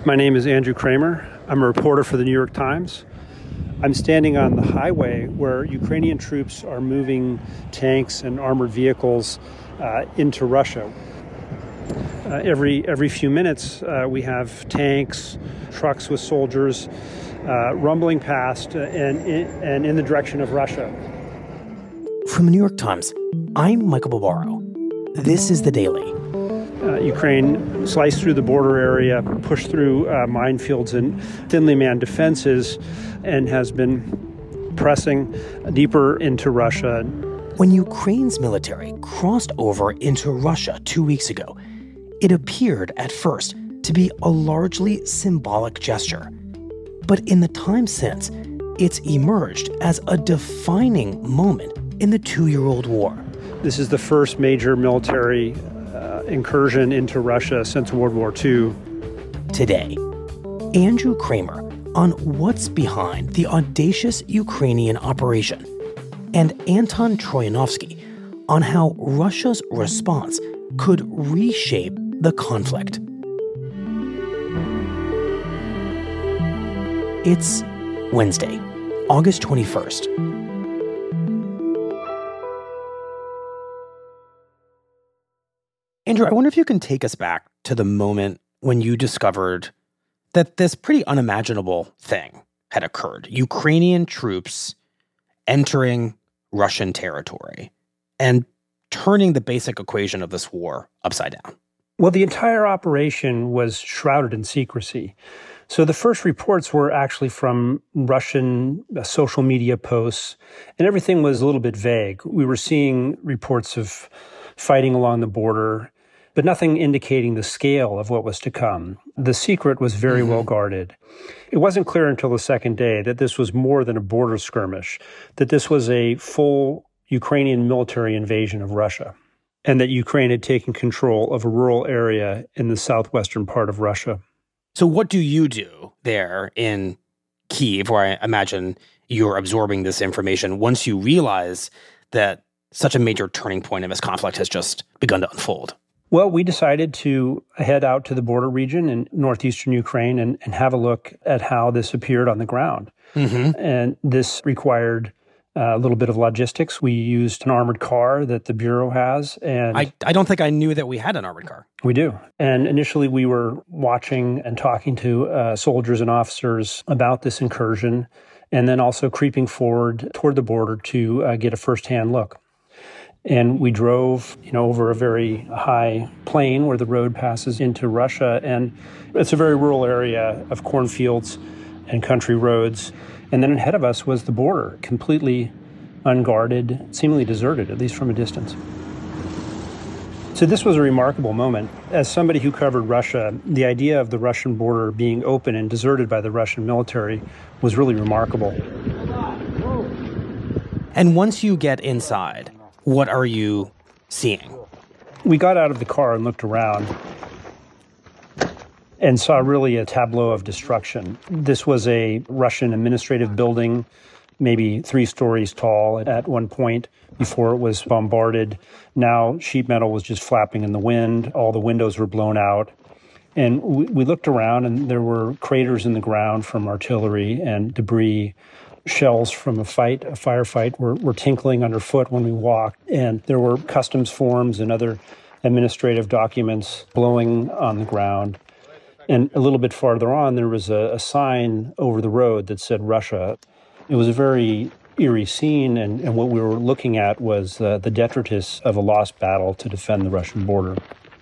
My name is Andrew Kramer. I'm a reporter for the New York Times. I'm standing on the highway where Ukrainian troops are moving tanks and armored vehicles into Russia. Every few minutes, we have tanks, trucks with soldiers rumbling past and in the direction of Russia. From the New York Times, I'm Michael Barbaro. This is The Daily. Ukraine sliced through the border area, pushed through minefields and thinly manned defenses, and has been pressing deeper into Russia. When Ukraine's military crossed over into Russia 2 weeks ago, it appeared at first to be a largely symbolic gesture. But in the time since, it's emerged as a defining moment in the 2-year-old war. This is the first major military incursion into Russia since World War II. Today, Andrew Kramer on what's behind the audacious Ukrainian operation, and Anton Troyanovsky on how Russia's response could reshape the conflict. It's Wednesday, August 21st. Andrew, I wonder if you can take us back to the moment when you discovered that this pretty unimaginable thing had occurred. Ukrainian troops entering Russian territory and turning the basic equation of this war upside down. Well, the entire operation was shrouded in secrecy. So the first reports were actually from Russian social media posts, and everything was a little bit vague. We were seeing reports of fighting along the border, but nothing indicating the scale of what was to come. The secret was very well guarded. It wasn't clear until the second day that this was more than a border skirmish, that this was a full Ukrainian military invasion of Russia, and that Ukraine had taken control of a rural area in the southwestern part of Russia. So what do you do there in Kyiv, where I imagine you're absorbing this information, once you realize that such a major turning point in this conflict has just begun to unfold? Well, we decided to head out to the border region in northeastern Ukraine and have a look at how this appeared on the ground. And this required a little bit of logistics. We used an armored car that the Bureau has. And I don't think I knew that we had an armored car. We do. And initially we were watching and talking to soldiers and officers about this incursion, and then also creeping forward toward the border to get a firsthand look. And we drove, over a very high plain where the road passes into Russia. And it's a very rural area of cornfields and country roads. And then ahead of us was the border, completely unguarded, seemingly deserted, at least from a distance. So this was a remarkable moment. As somebody who covered Russia, the idea of the Russian border being open and deserted by the Russian military was really remarkable. And once you get inside, what are you seeing? We got out of the car and looked around and saw really a tableau of destruction. This was a Russian administrative building, maybe 3 stories tall at one point before it was bombarded. Now sheet metal was just flapping in the wind. All the windows were blown out. And we looked around, and there were craters in the ground from artillery and debris. Shells from a firefight were tinkling underfoot when we walked, and there were customs forms and other administrative documents blowing on the ground. And a little bit farther on, there was a sign over the road that said Russia. It was a very eerie scene, and what we were looking at was the detritus of a lost battle to defend the Russian border.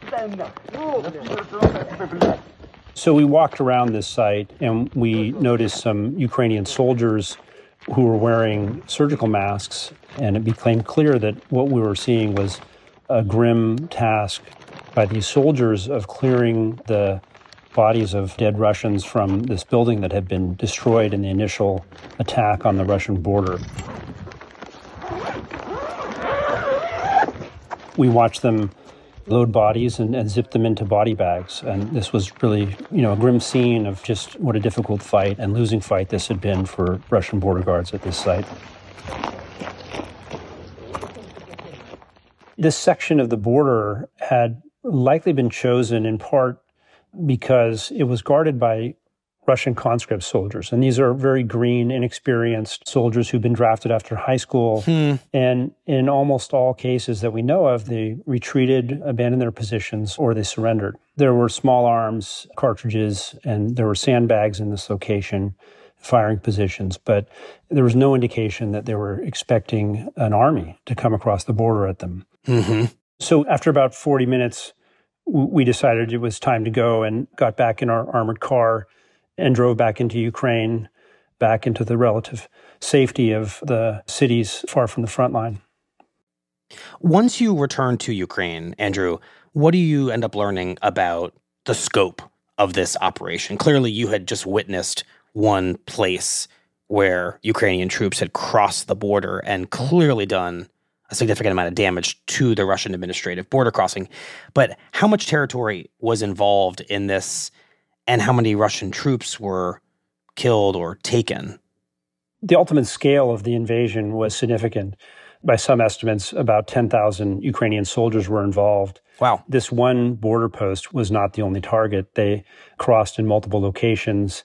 So we walked around this site, and we noticed some Ukrainian soldiers who were wearing surgical masks, and it became clear that what we were seeing was a grim task by these soldiers of clearing the bodies of dead Russians from this building that had been destroyed in the initial attack on the Russian border. We watched them load bodies and zip them into body bags. And this was really, a grim scene of just what a difficult fight and losing fight this had been for Russian border guards at this site. This section of the border had likely been chosen in part because it was guarded by Russian conscript soldiers. And these are very green, inexperienced soldiers who've been drafted after high school. And in almost all cases that we know of, they retreated, abandoned their positions, or they surrendered. There were small arms, cartridges, and there were sandbags in this location, firing positions. But there was no indication that they were expecting an army to come across the border at them. So after about 40 minutes, we decided it was time to go and got back in our armored car and drove back into Ukraine, back into the relative safety of the cities far from the front line. Once you return to Ukraine, Andrew, what do you end up learning about the scope of this operation? Clearly, you had just witnessed one place where Ukrainian troops had crossed the border and clearly done a significant amount of damage to the Russian administrative border crossing. But how much territory was involved in this, and how many Russian troops were killed or taken? The ultimate scale of the invasion was significant. By some estimates, about 10,000 Ukrainian soldiers were involved. Wow. This one border post was not the only target. They crossed in multiple locations,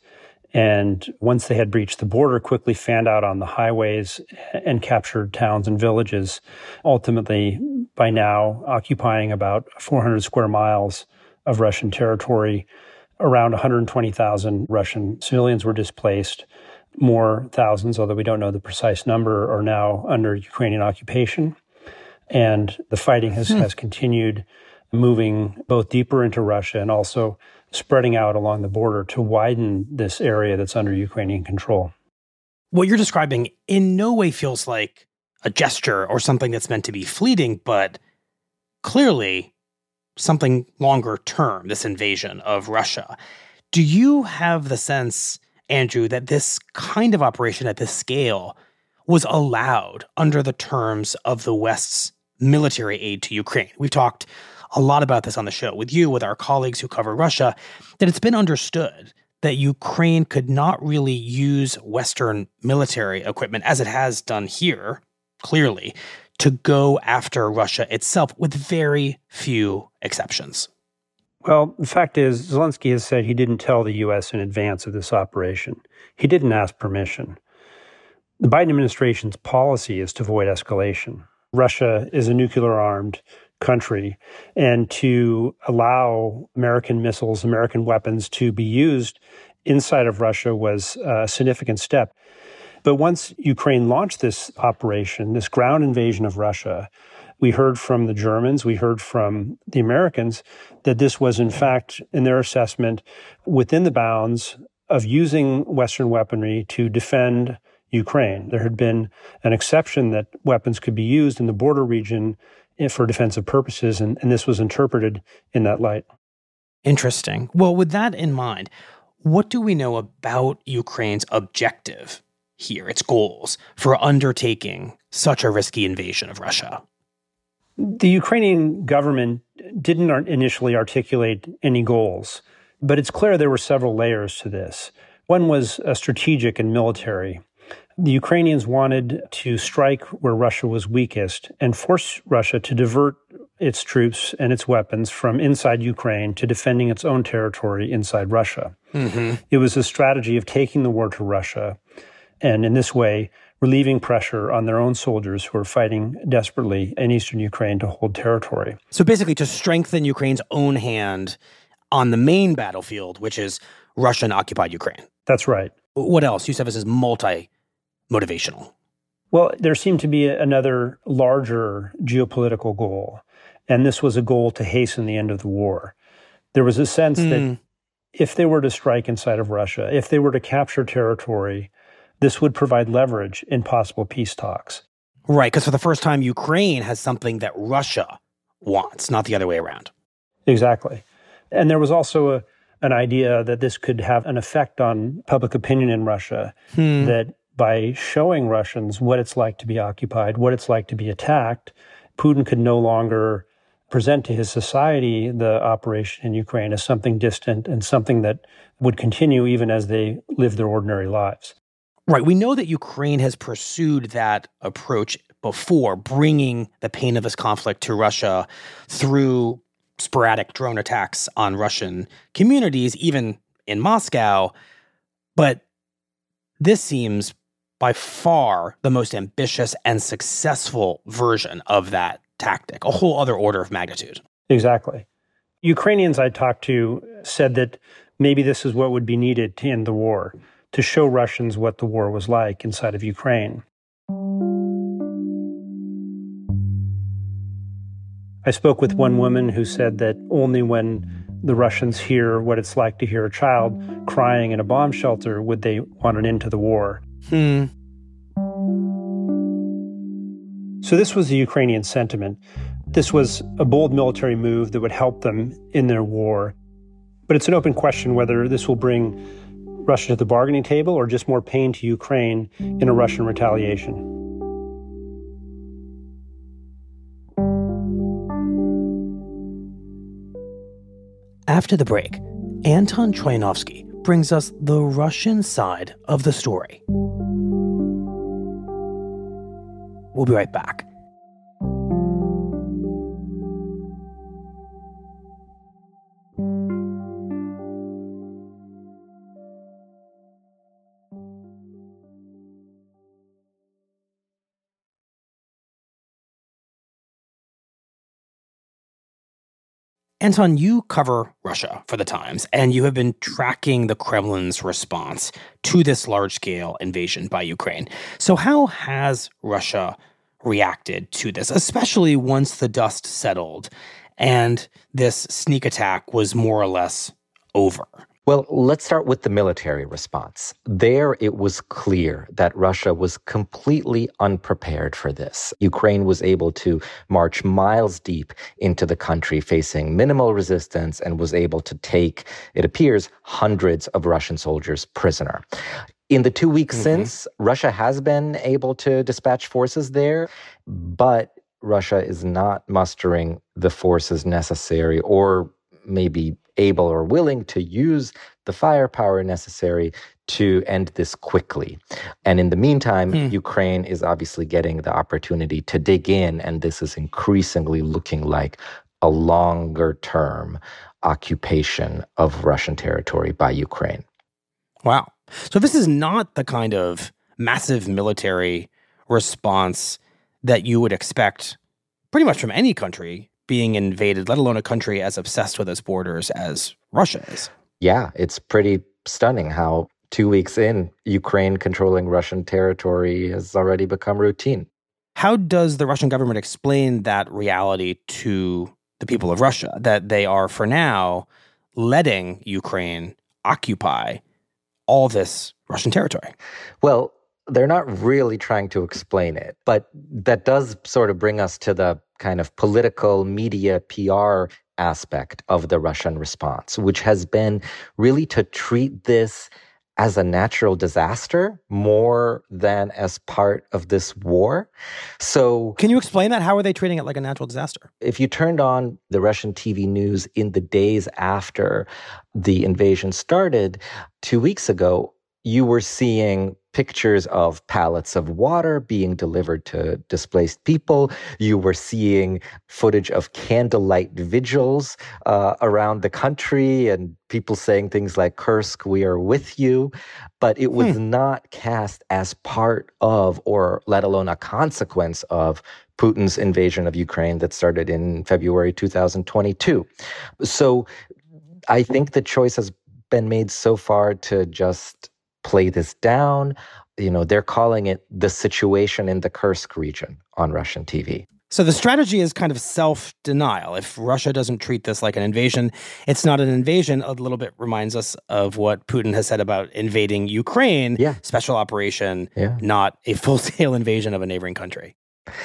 and once they had breached the border, quickly fanned out on the highways and captured towns and villages, ultimately, by now, occupying about 400 square miles of Russian territory. Around 120,000 Russian civilians were displaced. More thousands, although we don't know the precise number, are now under Ukrainian occupation. And the fighting has continued, moving both deeper into Russia and also spreading out along the border to widen this area that's under Ukrainian control. What you're describing in no way feels like a gesture or something that's meant to be fleeting, but clearly something longer term, this invasion of Russia. Do you have the sense, Andrew, that this kind of operation at this scale was allowed under the terms of the West's military aid to Ukraine? We've talked a lot about this on the show with you, with our colleagues who cover Russia, that it's been understood that Ukraine could not really use Western military equipment, as it has done here, clearly, to go after Russia itself, with very few exceptions. Well, the fact is, Zelensky has said he didn't tell the U.S. in advance of this operation. He didn't ask permission. The Biden administration's policy is to avoid escalation. Russia is a nuclear-armed country, and to allow American missiles, American weapons to be used inside of Russia was a significant step. But once Ukraine launched this operation, this ground invasion of Russia, we heard from the Germans, we heard from the Americans that this was, in fact, in their assessment, within the bounds of using Western weaponry to defend Ukraine. There had been an exception that weapons could be used in the border region for defensive purposes, and this was interpreted in that light. Interesting. Well, with that in mind, what do we know about Ukraine's objective here, its goals, for undertaking such a risky invasion of Russia? The Ukrainian government didn't initially articulate any goals, but it's clear there were several layers to this. One was strategic and military. The Ukrainians wanted to strike where Russia was weakest and force Russia to divert its troops and its weapons from inside Ukraine to defending its own territory inside Russia. It was a strategy of taking the war to Russia, and in this way, relieving pressure on their own soldiers who are fighting desperately in eastern Ukraine to hold territory. So basically to strengthen Ukraine's own hand on the main battlefield, which is Russian-occupied Ukraine. That's right. What else? You said this is multi-motivational. Well, there seemed to be another larger geopolitical goal, and this was a goal to hasten the end of the war. There was a sense that if they were to strike inside of Russia, if they were to capture territory, this would provide leverage in possible peace talks. Right, because for the first time, Ukraine has something that Russia wants, not the other way around. Exactly. And there was also an idea that this could have an effect on public opinion in Russia, that by showing Russians what it's like to be occupied, what it's like to be attacked, Putin could no longer present to his society the operation in Ukraine as something distant and something that would continue even as they live their ordinary lives. Right. We know that Ukraine has pursued that approach before, bringing the pain of this conflict to Russia through sporadic drone attacks on Russian communities, even in Moscow. But this seems by far the most ambitious and successful version of that tactic, a whole other order of magnitude. Exactly. Ukrainians I talked to said that maybe this is what would be needed to end the war, to show Russians what the war was like inside of Ukraine. I spoke with one woman who said that only when the Russians hear what it's like to hear a child crying in a bomb shelter would they want an end to the war. So this was the Ukrainian sentiment. This was a bold military move that would help them in their war. But it's an open question whether this will bring Russia to the bargaining table or just more pain to Ukraine in a Russian retaliation. After the break, Anton Troyanovsky brings us the Russian side of the story. We'll be right back. Anton, you cover Russia for The Times, and you have been tracking the Kremlin's response to this large-scale invasion by Ukraine. So how has Russia reacted to this, especially once the dust settled and this sneak attack was more or less over? Well, let's start with the military response. There, it was clear that Russia was completely unprepared for this. Ukraine was able to march miles deep into the country facing minimal resistance and was able to take, it appears, hundreds of Russian soldiers prisoner. In the 2 weeks since, Russia has been able to dispatch forces there, but Russia is not mustering the forces necessary or maybe able or willing to use the firepower necessary to end this quickly. And in the meantime, Ukraine is obviously getting the opportunity to dig in, and this is increasingly looking like a longer-term occupation of Russian territory by Ukraine. Wow. So this is not the kind of massive military response that you would expect pretty much from any country being invaded, let alone a country as obsessed with its borders as Russia is. Yeah, it's pretty stunning how 2 weeks in, Ukraine controlling Russian territory has already become routine. How does the Russian government explain that reality to the people of Russia, that they are, for now, letting Ukraine occupy all this Russian territory? Well, they're not really trying to explain it, but that does sort of bring us to the kind of political media PR aspect of the Russian response, which has been really to treat this as a natural disaster more than as part of this war. So, can you explain that? How are they treating it like a natural disaster? If you turned on the Russian TV news in the days after the invasion started 2 weeks ago, you were seeing pictures of pallets of water being delivered to displaced people. You were seeing footage of candlelight vigils around the country and people saying things like, "Kursk, we are with you." But it was not cast as part of, or let alone a consequence of, Putin's invasion of Ukraine that started in February 2022. So I think the choice has been made so far to just play this down. You know, they're calling it the situation in the Kursk region on Russian TV. So the strategy is kind of self-denial. If Russia doesn't treat this like an invasion, it's not an invasion. A little bit reminds us of what Putin has said about invading Ukraine. Yeah. Special operation, not a full-scale invasion of a neighboring country.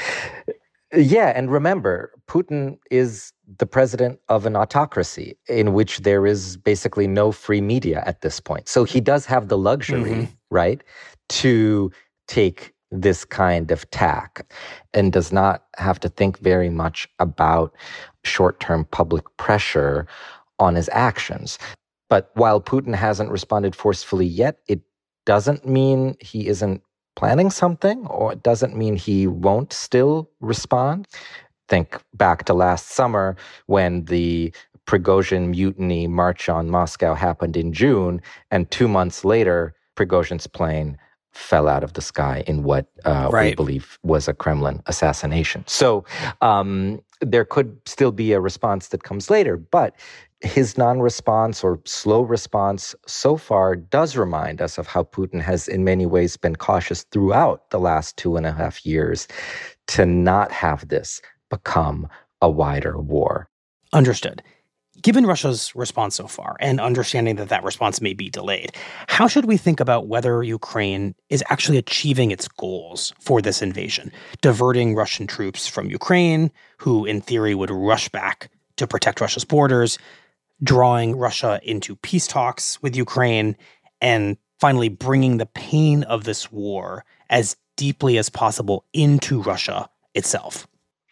Yeah, and remember, Putin is the president of an autocracy in which there is basically no free media at this point. So he does have the luxury, right, to take this kind of tack and does not have to think very much about short-term public pressure on his actions. But while Putin hasn't responded forcefully yet, it doesn't mean he isn't planning something, or it doesn't mean he won't still respond. Think back to last summer when the Prigozhin mutiny march on Moscow happened in June, and 2 months later, Prigozhin's plane fell out of the sky in what we believe was a Kremlin assassination. So there could still be a response that comes later, but his non-response or slow response so far does remind us of how Putin has in many ways been cautious throughout the last 2.5 years to not have this become a wider war. Understood. Given Russia's response so far, and understanding that that response may be delayed, how should we think about whether Ukraine is actually achieving its goals for this invasion? Diverting Russian troops from Ukraine, who in theory would rush back to protect Russia's borders, drawing Russia into peace talks with Ukraine, and finally bringing the pain of this war as deeply as possible into Russia itself.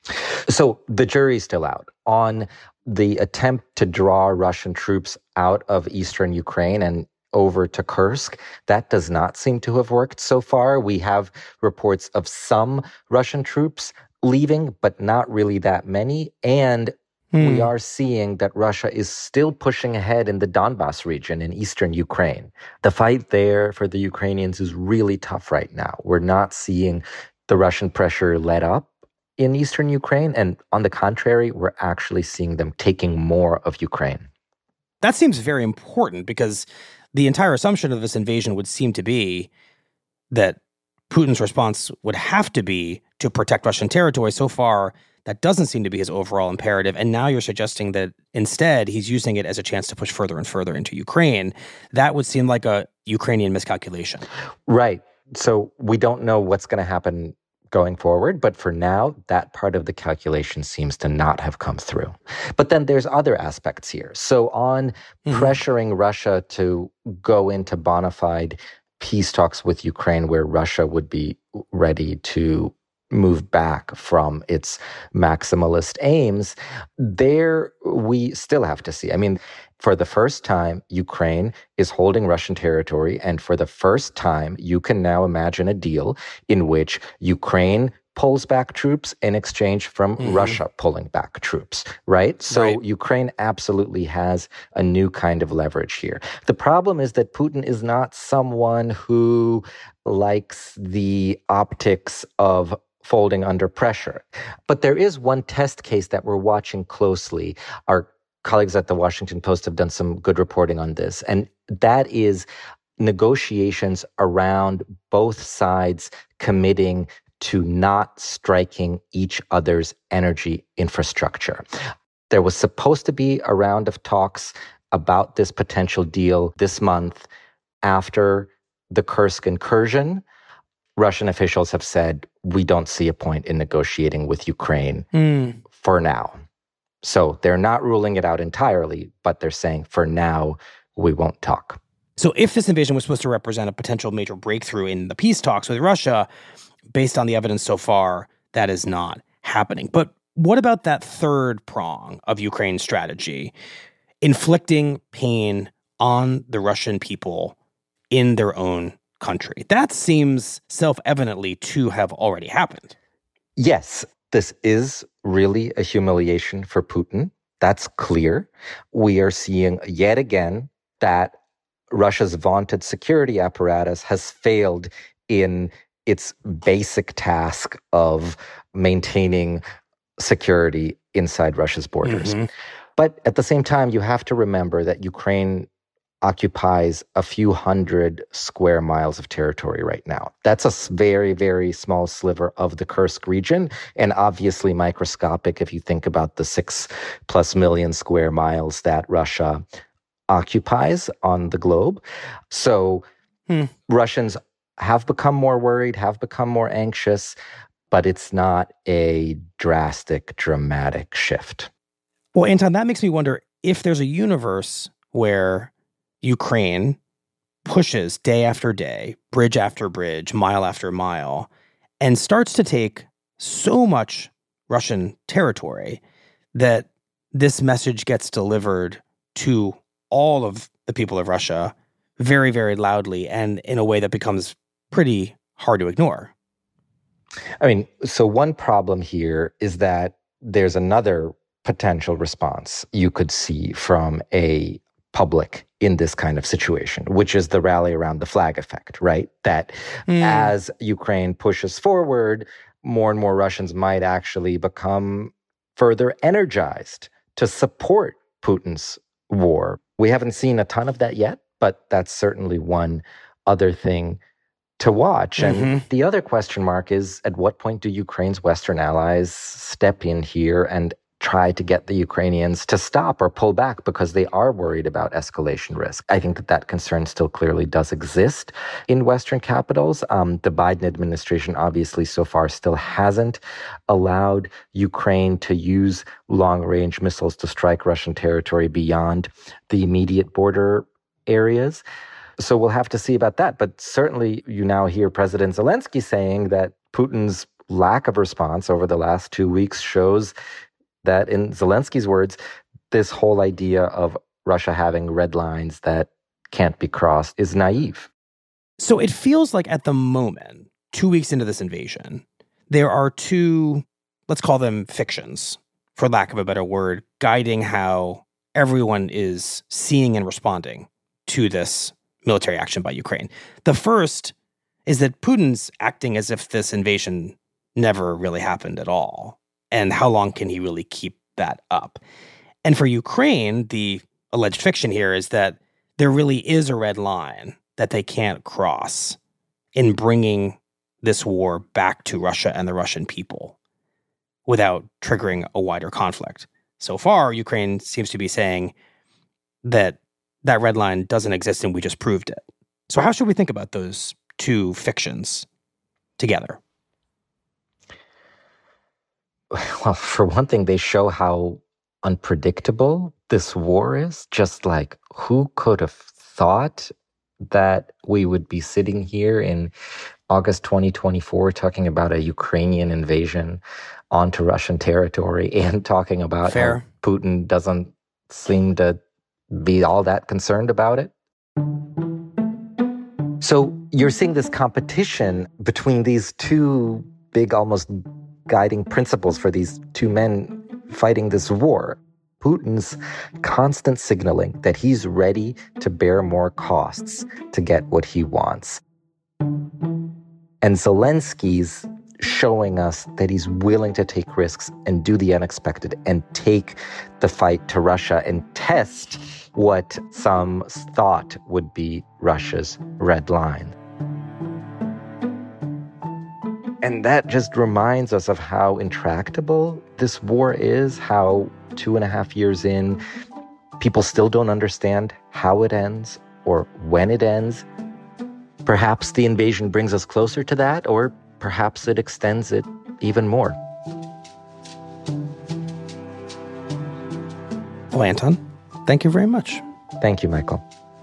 So the jury's still out on the attempt to draw Russian troops out of eastern Ukraine and over to Kursk. That does not seem to have worked so far. We have reports of some Russian troops leaving, but not really that many. And we are seeing that Russia is still pushing ahead in the Donbas region in eastern Ukraine. The fight there for the Ukrainians is really tough right now. We're not seeing the Russian pressure let up in eastern Ukraine. And on the contrary, we're actually seeing them taking more of Ukraine. That seems very important because the entire assumption of this invasion would seem to be that Putin's response would have to be to protect Russian territory. So far, that doesn't seem to be his overall imperative. And now you're suggesting that instead he's using it as a chance to push further and further into Ukraine. That would seem like a Ukrainian miscalculation. Right. So we don't know what's going to happen going forward, but for now, that part of the calculation seems to not have come through. But then there's other aspects here. So on pressuring Russia to go into bona fide peace talks with Ukraine, where Russia would be ready to move back from its maximalist aims, there we still have to see. I mean, for the first time, Ukraine is holding Russian territory, and for the first time, you can now imagine a deal in which Ukraine pulls back troops in exchange from Russia pulling back troops, right? So Ukraine absolutely has a new kind of leverage here. The problem is that Putin is not someone who likes the optics of folding under pressure. But there is one test case that we're watching closely. Our colleagues at the Washington Post have done some good reporting on this, and that is negotiations around both sides committing to not striking each other's energy infrastructure. There was supposed to be a round of talks about this potential deal this month after the Kursk incursion. Russian officials have said, we don't see a point in negotiating with Ukraine for now. So they're not ruling it out entirely, but they're saying, for now, we won't talk. So if this invasion was supposed to represent a potential major breakthrough in the peace talks with Russia, based on the evidence so far, that is not happening. But what about that third prong of Ukraine's strategy, inflicting pain on the Russian people in their own country? That seems self-evidently to have already happened. Yes, this is really a humiliation for Putin. That's clear. We are seeing yet again that Russia's vaunted security apparatus has failed in its basic task of maintaining security inside Russia's borders. But at the same time, you have to remember that Ukraine occupies a few hundred square miles of territory right now. That's a very, very small sliver of the Kursk region, and obviously microscopic if you think about the 6+ million square miles that Russia occupies on the globe. So Russians have become more worried, have become more anxious, but it's not a drastic, dramatic shift. Well, Anton, that makes me wonder if there's a universe where Ukraine pushes day after day, bridge after bridge, mile after mile, and starts to take so much Russian territory that this message gets delivered to all of the people of Russia very, very loudly and in a way that becomes pretty hard to ignore. I mean, so one problem here is that there's another potential response you could see from a public in this kind of situation, which is the rally around the flag effect, right? That as Ukraine pushes forward, more and more Russians might actually become further energized to support Putin's war. We haven't seen a ton of that yet, but that's certainly one other thing to watch. And the other question mark is, at what point do Ukraine's Western allies step in here and try to get the Ukrainians to stop or pull back because they are worried about escalation risk? I think that concern still clearly does exist in Western capitals. The Biden administration obviously so far still hasn't allowed Ukraine to use long-range missiles to strike Russian territory beyond the immediate border areas. So we'll have to see about that. But certainly you now hear President Zelensky saying that Putin's lack of response over the last 2 weeks shows that, in Zelensky's words, this whole idea of Russia having red lines that can't be crossed is naive. So it feels like at the moment, 2 weeks into this invasion, there are two, let's call them fictions, for lack of a better word, guiding how everyone is seeing and responding to this military action by Ukraine. The first is that Putin's acting as if this invasion never really happened at all. And how long can he really keep that up? And for Ukraine, the alleged fiction here is that there really is a red line that they can't cross in bringing this war back to Russia and the Russian people without triggering a wider conflict. So far, Ukraine seems to be saying that that red line doesn't exist and we just proved it. So how should we think about those two fictions together? Well, for one thing, they show how unpredictable this war is. Just like, who could have thought that we would be sitting here in August 2024 talking about a Ukrainian invasion onto Russian territory and talking about how Putin doesn't seem to be all that concerned about it? So you're seeing this competition between these two big, almost guiding principles for these two men fighting this war. Putin's constant signaling that he's ready to bear more costs to get what he wants. And Zelensky's showing us that he's willing to take risks and do the unexpected and take the fight to Russia and test what some thought would be Russia's red line. And that just reminds us of how intractable this war is, how 2.5 years in, people still don't understand how it ends or when it ends. Perhaps the invasion brings us closer to that, or perhaps it extends it even more. Well, Anton, thank you very much. Thank you, Michael.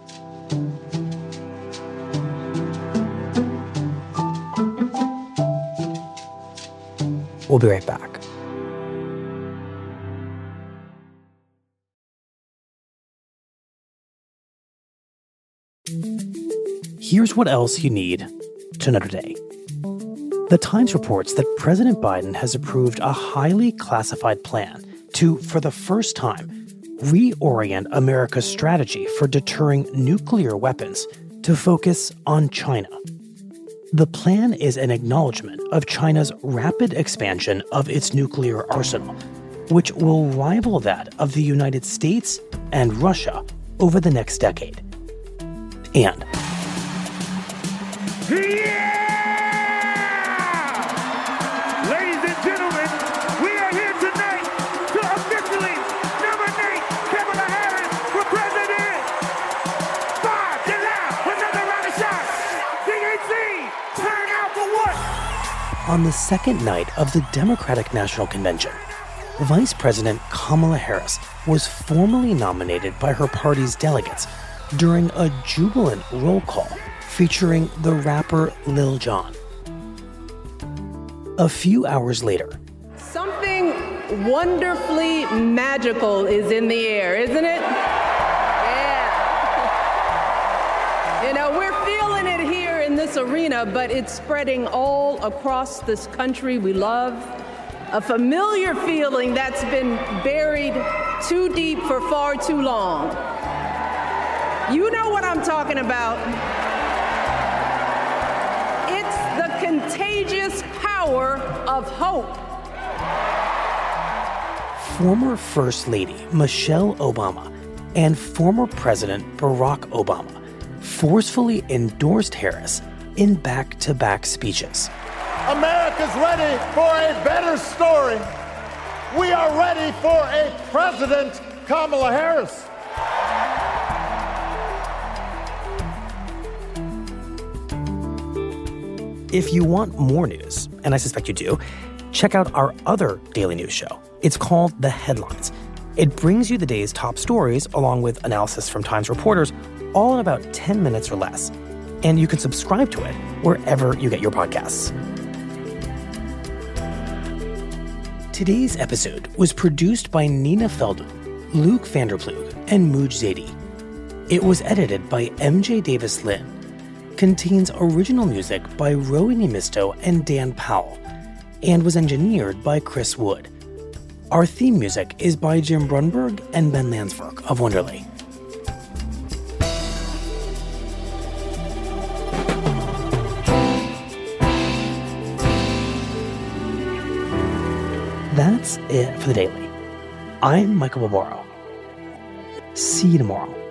We'll be right back. Here's what else you need to know today. The Times reports that President Biden has approved a highly classified plan to, for the first time, reorient America's strategy for deterring nuclear weapons to focus on China. The plan is an acknowledgement of China's rapid expansion of its nuclear arsenal, which will rival that of the United States and Russia over the next decade. And ladies and gentlemen, we are here tonight to officially nominate Kamala Harris for president. 5 July, another round of shots. DNC, turn out for what? on the second night of the Democratic National Convention, Vice President Kamala Harris was formally nominated by her party's delegates during a jubilant roll call featuring the rapper Lil Jon. A few hours later, something wonderfully magical is in the air, isn't it? Yeah. You know, we're feeling it here in this arena, but it's spreading all across this country we love. a familiar feeling that's been buried too deep for far too long. You know what I'm talking about. It's the contagious power of hope. Former First Lady Michelle Obama and former President Barack Obama forcefully endorsed Harris in back-to-back speeches. America's ready for a better story. We are ready for a President Kamala Harris. If you want more news, and I suspect you do, check out our other daily news show. It's called The Headlines. It brings you the day's top stories along with analysis from Times reporters, all in about 10 minutes or less. And you can subscribe to it wherever you get your podcasts. Today's episode was produced by Nina Feldman, Luke Vanderplug, and Mooj Zadie. It was edited by MJ Davis Lynn. Contains original music by Rowie Nemisto and Dan Powell, and was engineered by Chris Wood. Our theme music is by Jim Brunberg and Ben Landsberg of Wonderly. That's it for the Daily. I'm Michael Barbaro. See you tomorrow.